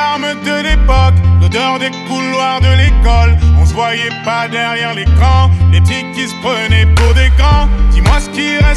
charme de l'époque, l'odeur des couloirs de l'école. On se voyait pas derrière l'écran, les petits qui se prenaient pour des grands. Dis-moi ce qui reste